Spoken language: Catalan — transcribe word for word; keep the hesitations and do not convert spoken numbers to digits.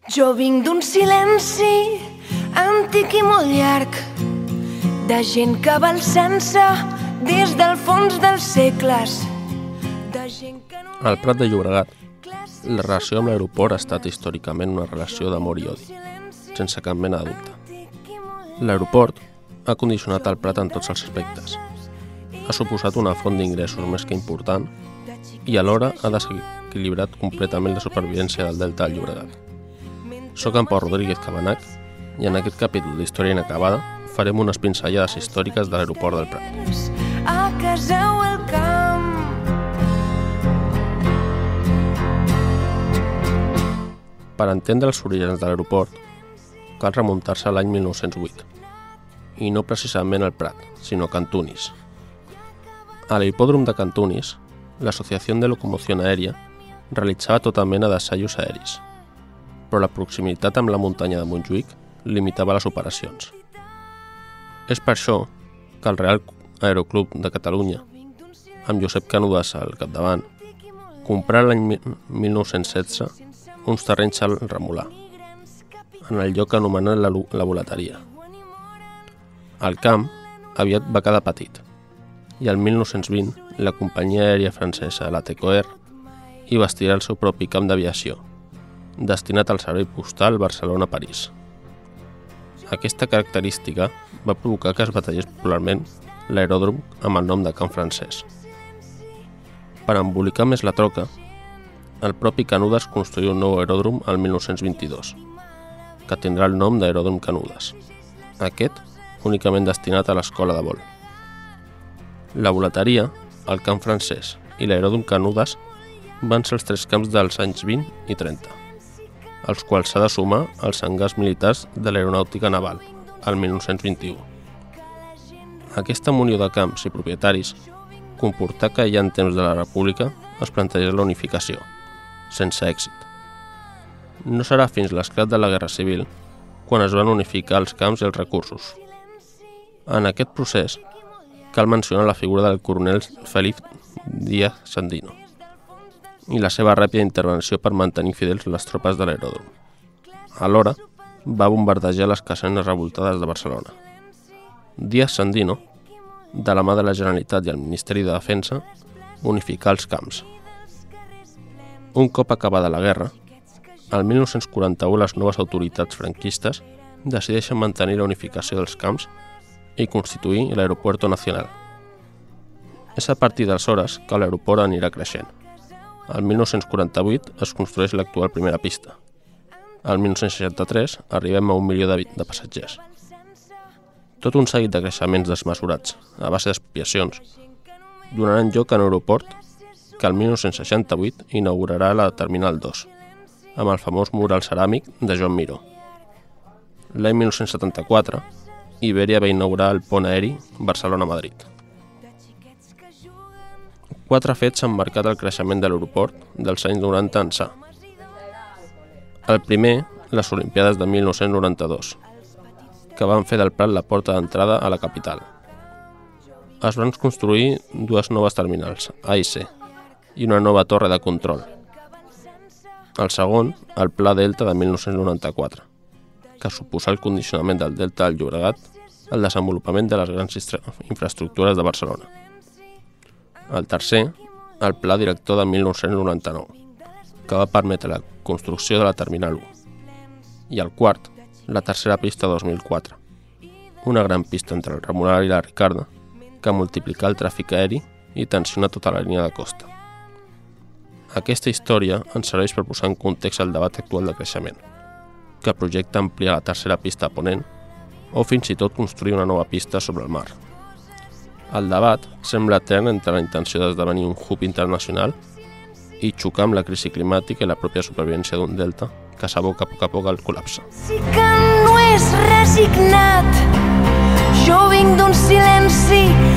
Jo vinc d'un silenci antic i molt llarg, de gent que va alçant-se des del fons dels segles. Al Prat de Llobregat, la relació amb l'aeroport ha estat històricament una relació d'amor i odi, sense cap mena de dubte. L'aeroport ha condicionat el Prat en tots els aspectes. Ha suposat una font d'ingressos més que important i alhora ha desequilibrat completament la supervivència del delta del Llobregat. Soc en Pau Rodríguez Cabanac i en aquest capítol d'Història Inacabada farem unes pinzellades històriques de l'aeroport del Prat. A casa o al camp. Per entendre els orígens de l'aeroport, cal remuntar-se a l'any mil nou-cents vuit, i no precisament al Prat, sinó a Cantunis. A l'hipòdrom de Cantunis, l'Associació de Locomoció Aèria realitzava tota mena d'assajos aeris, però la proximitat amb la muntanya de Montjuïc limitava les operacions. És per això que el Real Aeroclub de Catalunya, amb Josep Canudas al capdavant, comprà l'any mil nou-cents setze uns terrenys al Remolà, en el lloc anomenat la, la Volateria. El camp aviat va quedar petit, i el mil nou-cents vint la companyia aèria francesa, la Tecoer, hi bastirà el seu propi camp d'aviació, destinat al servei postal Barcelona-París. Aquesta característica va provocar que es batallés popularment l'aeròdrom amb el nom de camp francès. Per embolicar més la troca, el propi Canudas construí un nou aeròdrom el mil nou-cents vint-i-dos, que tindrà el nom d'aeròdrom Canudas, aquest únicament destinat a l'escola de vol. La Volateria, el camp francès i l'aeròdrom Canudas van ser els tres camps dels anys vint i trenta, als quals s'ha de sumar els hangars militars de l'aeronàutica naval, el mil nou-cents vint-i-u. Aquesta munió de camps i propietaris comportà que ja en temps de la República es plantegés la unificació, sense èxit. No serà fins l'esclat de la Guerra Civil quan es van unificar els camps i els recursos. En aquest procés cal mencionar la figura del coronel Félix Díaz Sandino i la seva ràpida intervenció per mantenir fidels les tropes de l'aeròdrom. Alhora, va bombardejar les casernes revoltades de Barcelona. Díaz Sandino, de la mà de la Generalitat i el Ministeri de Defensa, unificà els camps. Un cop acabada la guerra, el mil nou-cents quaranta-u les noves autoritats franquistes decideixen mantenir la unificació dels camps i constituir l'Aeropuerto Nacional. És a partir d'aleshores que l'aeroport anirà creixent. El mil nou-cents quaranta-vuit es construeix l'actual primera pista. El mil nou-cents seixanta-tres arribem a un milió de, de passatgers. Tot un seguit de creixements desmesurats, a base d'expiacions, donaran lloc a un aeroport que el mil nou-cents seixanta-vuit inaugurarà la Terminal dos, amb el famós mural ceràmic de Joan Miró. L'any mil nou-cents setanta-quatre, Iberia va inaugurar el pont aeri Barcelona-Madrid. Quatre fets han marcat el creixement de l'aeroport dels anys noranta ençà. El primer, les Olimpiades de mil nou-cents noranta-dos, que van fer del Prat la porta d'entrada a la capital. Es van construir dues noves terminals, A i C, i una nova torre de control. El segon, el Pla Delta de mil nou-cents noranta-quatre, que suposà el condicionament del Delta del Llobregat al desenvolupament de les grans infraestructures de Barcelona. El tercer, el Pla Director de mil nou-cents noranta-nou, que va permetre la construcció de la Terminal u. I el quart, la tercera pista dos mil quatre, una gran pista entre el Remolà i la Ricarda, que multiplicà el tràfic aeri i tensiona tota la línia de costa. Aquesta història ens serveix per posar en context el debat actual de creixement, que projecta ampliar la tercera pista a Ponent o fins i tot construir una nova pista sobre el mar. El debat sembla etern entre la intenció d'esdevenir un hub internacional i xocar amb la crisi climàtica i la pròpia supervivència d'un delta que s'aboca a poc a poc al col·lapse. Sí que no és resignat, jo vinc d'un silenci